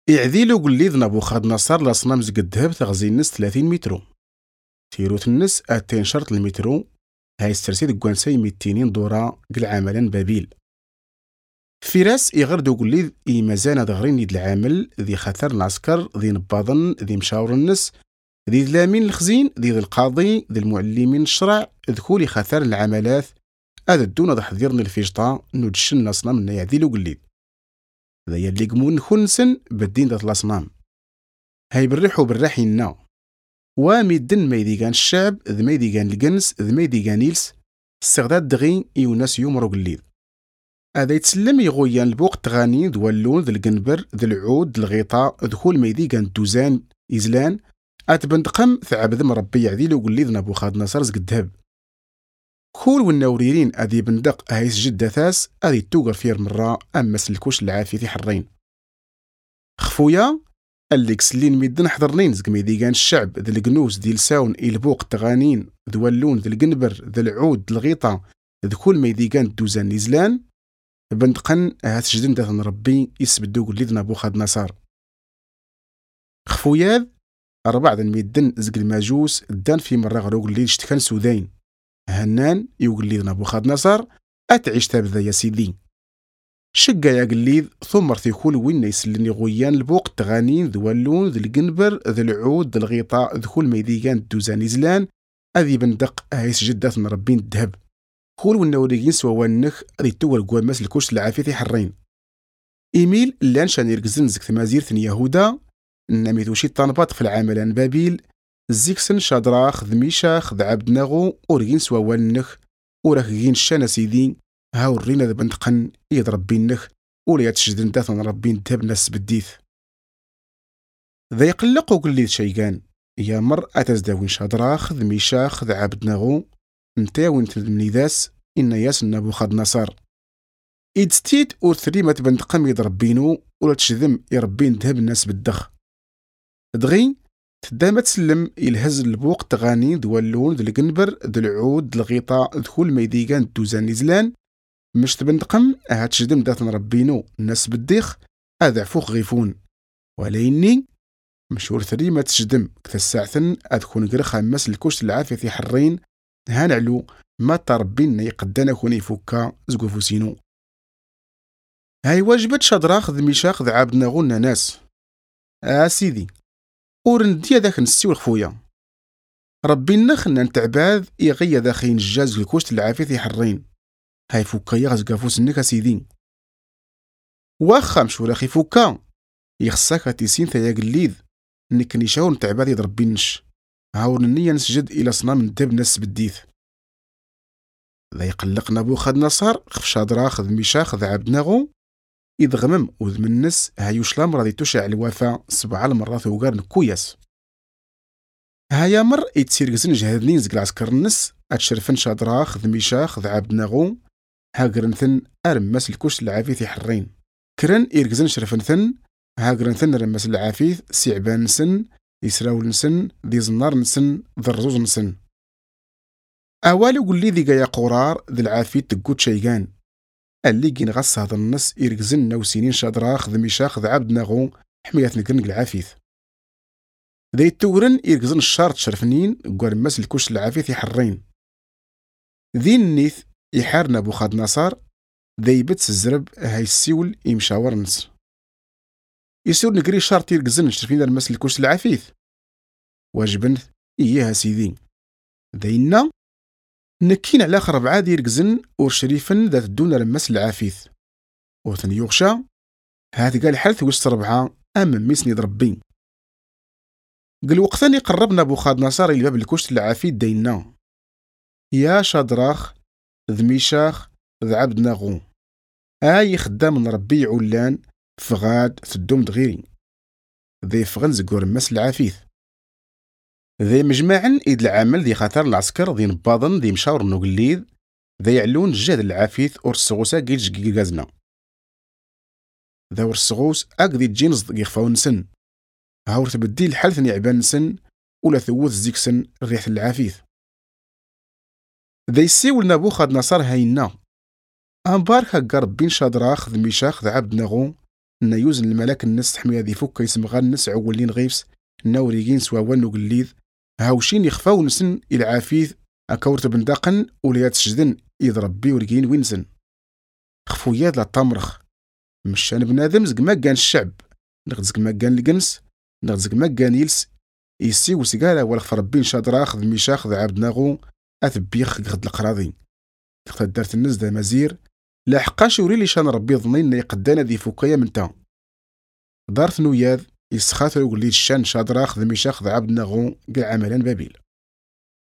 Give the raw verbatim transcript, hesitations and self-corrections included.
يعذيلو قليذ نبوخذ نصر لاصنام زق الذهب تغزي النس ثلاثين مترو. تيروت النس اتين شرط المترو هاي السرسي دقوانسي ميتينين دورا قل عملا بابيل. فراس يغردو قليذ اي مازانا دغرين يد العامل ذي خطر العسكر ذي نباضن ذي مشاور النس ذي ذلامين الخزين ذي ذي القاضي ذي المعلمين الشرع ذكولي خطر العملات هذا الدون ضح ذيرن الفيجطا نودشن الاصنام نا يعذيلو قليذ ذا يلي قمون نخنسن بالدين ذات الاصنام هاي بالريح وبالراحينا وميدن ما يديقان الشعب ذ ما يديقان القنس ذ ما يديقان إلس استغداد دغين يوناس يومرو قليذ هذا يتسلم يغويان البوق تغاني ذو اللون ذو القنبر ذو العود ذو الغيطاء ذكول ما يديقان دوزان إزلان أتبندقم ثعب ذم ربي يعذيلو قليذ نبوخذ نصر زق الذهب كول والنوريرين أذي بندق هايس جدة ثاس أذي توقر فير مرة أما سلكوش العافية في حرين خفويا اللي كسلين ميدن حضرنين زق ميديقان الشعب ذي القنوس ذي لساون البوق تغانين ذو اللون ذي القنبر ذي العود ذي الغيطة ذي كل ميديقان دوزان نزلان بندقن هاس جدن داثن ربي يسبدو قليذ نبوخذ نصر خفويا أربع ذا ميدن زق الماجوس الدان في مرة غلو قليذ اشتكان سودين هنان يقليذ نبوخذ نصر أتعيش تابذا يا سيدي شقا يا قليذ ثم رثيكول وين يسلني غويان البوق تغانين ذو اللون ذو القنبر ذو العود ذو الغيطاء ذو كل ميديقان دوزان إزلان أذي بندق أهيس جدات مربين الذهب كول والنوريين سوانخ أذي تور قواماس الكوش العافية حرين إيميل لان شان يرقزن زك ثمازيرثن يهودا نميثوشي طنبات في العاملان بابيل زيكسن شادراخ ذ ميشاخ ذ عبد ناغو أورغين سوانخ أورغين شانا سيدين هاو الرينا ذا بندقن يضرب بينخ ولا يتشجدن داثن ربين دهب ناس بديث ذا يقلقو قليذ شيقان يا مر أتزداوين شادراخ ذ ميشاخ ذ عبد ناغو نتاوين تلمنيذاس إن ياس نبوخذ نصر إدستيد أور ثريمة بندقم يضرب بينو ولا تشذم يربين دهب الناس بالدخ دغي تدام تسلم يلهز البوق تغاني ذو اللون ذو القنبر ذو العود ذو الغيطاء ذو كل ميديقان دوزان نزلان مش تبندقم هاد شدم داثن ربينو الناس بالديخ هذا عفوخ غيفون وليني مشهور ثريمة تشدم كتساعثن أدخون قرخا مس الكوش العافية في حرين هانعلو ما تربين يقدانا كون يفوكا زقوفوسينو هاي واجبت شادراخ ذ ميشاخ ذ عبد ناغونا ناس آه سيدي ورندي ذاك نسيو الخفويا ربي النخنا نتعباذ يغيا ذاخين الجاز الكوشت العافية حرين هاي فوكا يغز قافوس النكا سيدين واخا مشو لاخي فوكا يخصاك تيسين ثيا قليذ نك نيشاور نتعباذ يضربي نش هاور النية نسجد إلى صنام ندب ناس بالديث ذا يقلقنا بوخذ نصر خف شادراخ ذ ميشاخ ذ عبد ناغو إذ غمم وذ من النس هايوش لام راضي تشع الوفا سبع المرات وقار نكوياس هايا مر يتسير قزن جهدنين زق العسكر النس أتشرفن شادراخ ذ ميشاخ ذ عبد ناغو هاقرنثن أرمس الكوش العافيث حرين كرن إرقزن شرفنثن هاقرنثن رمس العافيث سعبان نسن يسراول نسن ذي زنار نسن ذي الرزوز نسن أوالي قول لي ذي قايا قرار ذي العافيث تقود شيقان اللي جين غص هذا النص إرقزن نوسينين شادراخ ذ ميشاخ ذ عبد ناغو حمية نقرنق العافيث ذي التورن إرقزن الشارت شرفنين قرمس الكوش العافيث حرين ذي النيث يحارنا بوخذ نصر ذي بتس الزرب هاي السيول يمشاور نس يسير نقري شارت يرقزن شرفين المس الكوش العافيث واجبن إياها سيدين ذينا نكين على خرب عادي يرقزن ورشريفن ذات الدون المس العافيث وثن يغشى هات قال حالث وسط ربعة أمن ميسني ضربين قل وقتني قربنا بوخذ نصر الباب الكوش العافيث دينا يا شادراخ ذ ميشاخ ذ عبد ناغو آي خدام من ربي علان فغاد تدوم دغيري ذي فغن زقور مس العافيث ذي مجمعا إيد العمل ذي خاطر العسكر ذي نباضن ذي مشاور نوغليذ ذي يعلون جاد العافيث اور السغوسا قيلج قيقازنا ذا ور السغوس أك ذي تجينز يخفاو نسن هاور تبدي الحالث نعبان نسن ولا ثوث زيكسن ريحة العافيث ذي سيول نبوخذ نصر هاينا أمبارك هكا ربين شادراخ ذ ميشاخ ذ عبد ناغو نا يوزن الملاك الناس تحمي هذه فك يسمغا الناس عولين غيفس ناوريجين سواوان وقليذ هاوشين يخفاو نسن العافيث أكورت بندقن وليات سجدن يضرب بي ورقين وينزن خفويات لا تمرخ مشان بنادم زق ما كان الشعب نغد زق ما كان الجنس نغد زق ما كان يلس يسي وسقاله ولا خف ربي نشادر اخذ ميشاخذ عبد ناغو اثبيخ غد القراضي تقدر دارت الناس دا مزير لا حقاش وري لي شان ربي ظنين يقدانا ذي فوكايا من تا دارت نوياذ يسخاثر وقول لي الشان شادر اخذ ميشاخذ عبد ناغو كاع عملا بابيل